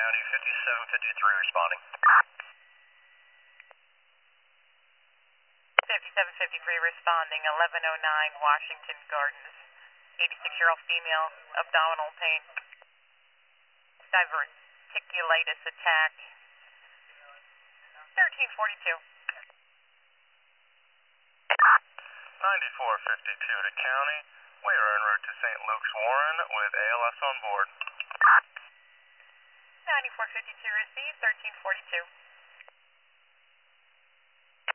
County, 5753 responding. 5753 responding, 1109 Washington Gardens. 86-year-old female, abdominal pain. Diverticulitis attack. 1342. 9452 to County. We are en route to St. Luke's Warren with ALS on board. 9452 received, 1342.